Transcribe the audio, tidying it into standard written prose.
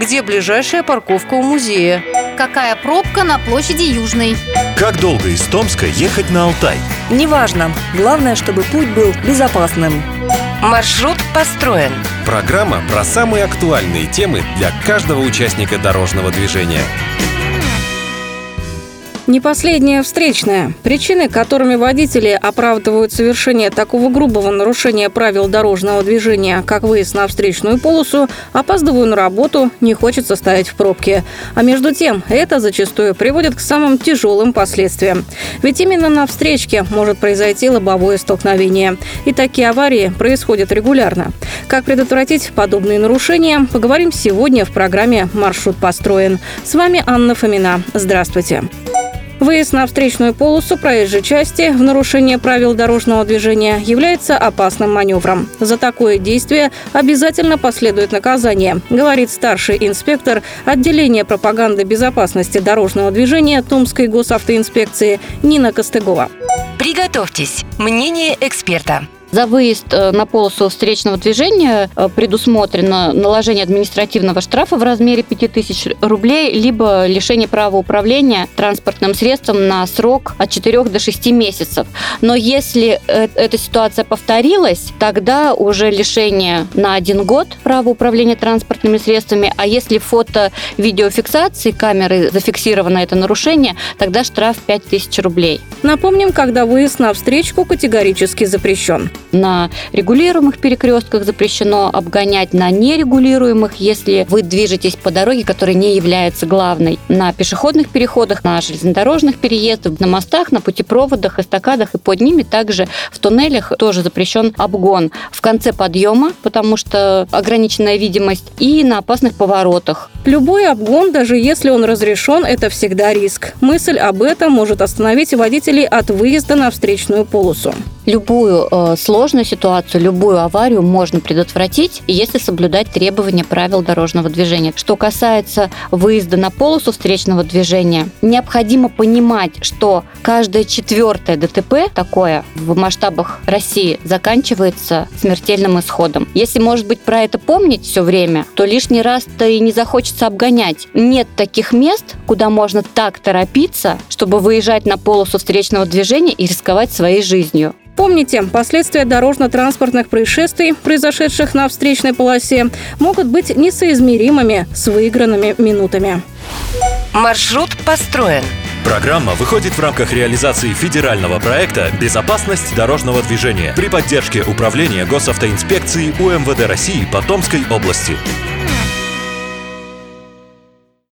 Где ближайшая парковка у музея? Какая пробка на площади Южной? Как долго из Томска ехать на Алтай? Неважно. Главное, чтобы путь был безопасным. Маршрут построен. Программа про самые актуальные темы для каждого участника дорожного движения. Не последняя встречная. Причины, которыми водители оправдывают совершение такого грубого нарушения правил дорожного движения, как выезд на встречную полосу: опаздываю на работу, не хочется стоять в пробке. А между тем, это зачастую приводит к самым тяжелым последствиям. Ведь именно на встречке может произойти лобовое столкновение. И такие аварии происходят регулярно. Как предотвратить подобные нарушения, поговорим сегодня в программе «Маршрут построен». С вами Анна Фомина. Здравствуйте. Выезд на встречную полосу проезжей части в нарушение правил дорожного движения является опасным маневром. За такое действие обязательно последует наказание, говорит старший инспектор отделения пропаганды безопасности дорожного движения Томской госавтоинспекции Нина Костыгова. Приготовьтесь. Мнение эксперта. За выезд на полосу встречного движения предусмотрено наложение административного штрафа в размере 5000 рублей, либо лишение права управления транспортным средством на срок от 4 до 6 месяцев. Но если эта ситуация повторилась, тогда уже лишение на 1 год права управления транспортными средствами, а если фото-видеофиксации камеры зафиксировано это нарушение, тогда штраф 5000 рублей. Напомним, когда выезд на встречку категорически запрещен. На регулируемых перекрестках запрещено обгонять, на нерегулируемых, если вы движетесь по дороге, которая не является главной. На пешеходных переходах, на железнодорожных переездах, на мостах, на путепроводах, эстакадах и под ними, также в туннелях тоже запрещен обгон. В конце подъема, потому что ограниченная видимость, и на опасных поворотах. Любой обгон, даже если он разрешен, это всегда риск. Мысль об этом может остановить водителей от выезда на встречную полосу. Любую сложную ситуацию, любую аварию можно предотвратить, если соблюдать требования правил дорожного движения. Что касается выезда на полосу встречного движения, необходимо понимать, что каждое 4-е ДТП такое в масштабах России заканчивается смертельным исходом. Если, может быть, про это помнить все время, то лишний раз-то и не захочется обгонять. Нет таких мест, куда можно так торопиться, чтобы выезжать на полосу встречного движения и рисковать своей жизнью. Помните, последствия дорожно-транспортных происшествий, произошедших на встречной полосе, могут быть несоизмеримыми с выигранными минутами. Маршрут построен. Программа выходит в рамках реализации федерального проекта «Безопасность дорожного движения» при поддержке Управления госавтоинспекции УМВД России по Томской области.